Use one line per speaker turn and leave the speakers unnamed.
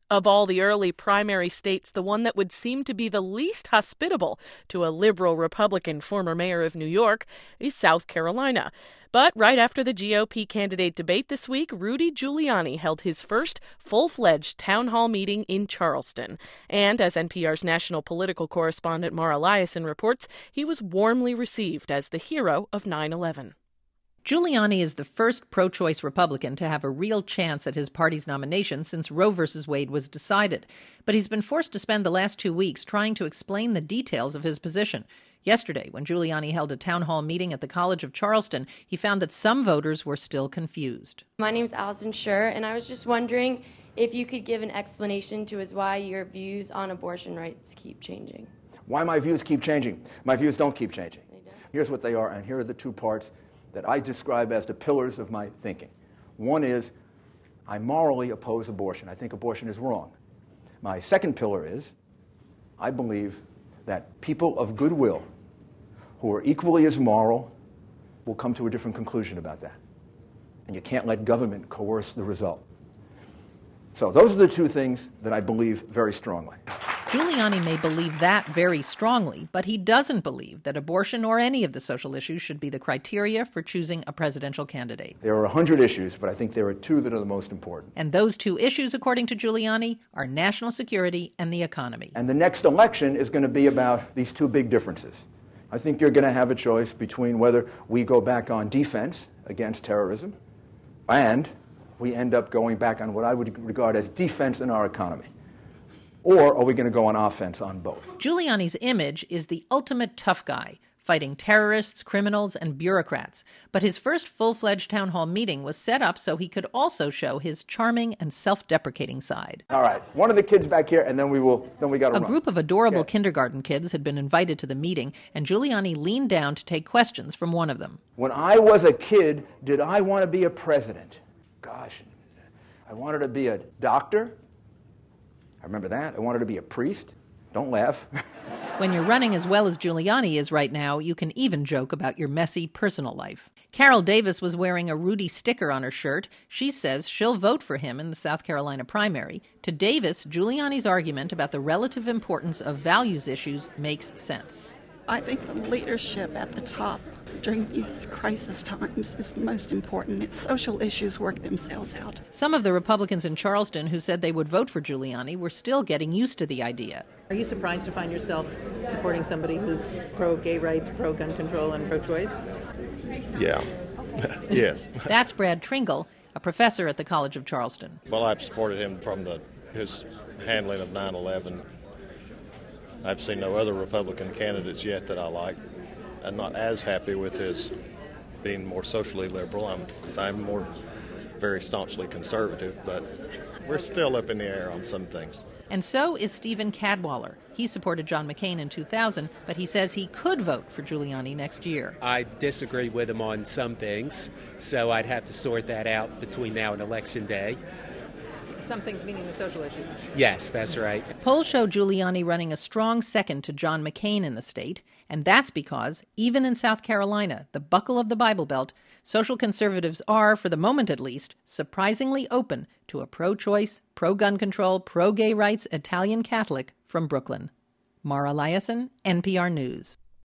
Of all the early primary states, the one that would seem to be the least hospitable to a liberal Republican former mayor of New York is South Carolina. But right after the GOP candidate debate this week, Rudy Giuliani held his first full-fledged town hall meeting in Charleston. And as NPR's national political correspondent Mara Liasson reports, he was warmly received as the hero of 9/11.
Giuliani is the first pro-choice Republican to have a real chance at his party's nomination since Roe v. Wade was decided. But he's been forced to spend the last 2 weeks trying to explain the details of his position. Yesterday, when Giuliani held a town hall meeting at the College of Charleston, he found that some voters were still confused.
My name's Allison Schur, and I was just wondering if you could give an explanation to us why your views on abortion rights keep changing.
Why my views keep changing? My views don't keep changing. Here's what they are, and here are the two parts that I describe as the pillars of my thinking. One is, I morally oppose abortion. I think abortion is wrong. My second pillar is, I believe that people of goodwill who are equally as moral will come to a different conclusion about that. And you can't let government coerce the result. So those are the two things that I believe very strongly.
Giuliani may believe that very strongly, but he doesn't believe that abortion or any of the social issues should be the criteria for choosing a presidential candidate.
There are 100 issues, but I think there are two that are the most important.
And those two issues, according to Giuliani, are national security and the economy.
And the next election is going to be about these two big differences. I think you're going to have a choice between whether we go back on defense against terrorism and we end up going back on what I would regard as defense in our economy. Or are we going to go on offense on both?
Giuliani's image is the ultimate tough guy, fighting terrorists, criminals, and bureaucrats. But his first full-fledged town hall meeting was set up so he could also show his charming and self-deprecating side.
All right, one of the kids back here, and then we got to run.
A group of adorable kindergarten kids had been invited to the meeting, and Giuliani leaned down to take questions from one of them.
When I was a kid, did I want to be a president? Gosh, I wanted to be a doctor. I remember that. I wanted to be a priest. Don't laugh.
When you're running as well as Giuliani is right now, you can even joke about your messy personal life. Carol Davis was wearing a Rudy sticker on her shirt. She says she'll vote for him in the South Carolina primary. To Davis, Giuliani's argument about the relative importance of values issues makes sense.
I think the leadership at the top during these crisis times is most important. Its social issues work themselves out.
Some of the Republicans in Charleston who said they would vote for Giuliani were still getting used to the idea.
Are you surprised to find yourself supporting somebody who's pro-gay rights, pro-gun control, and pro-choice?
Yeah. Yes.
That's Brad Tringle, a professor at the College of Charleston.
Well, I've supported him from his handling of 9/11. I've seen no other Republican candidates yet that I like. I'm not as happy with his being more socially liberal because I'm more very staunchly conservative, but we're still up in the air on some things.
And so is Stephen Cadwaller. He supported John McCain in 2000, but he says he could vote for Giuliani next year.
I disagree with him on some things, so I'd have to sort that out between now and Election Day.
Some things meaning the social issues.
Yes, that's right.
Polls show Giuliani running a strong second to John McCain in the state, and that's because, even in South Carolina, the buckle of the Bible Belt, social conservatives are, for the moment at least, surprisingly open to a pro-choice, pro-gun control, pro-gay rights Italian Catholic from Brooklyn. Mara Liasson, NPR News.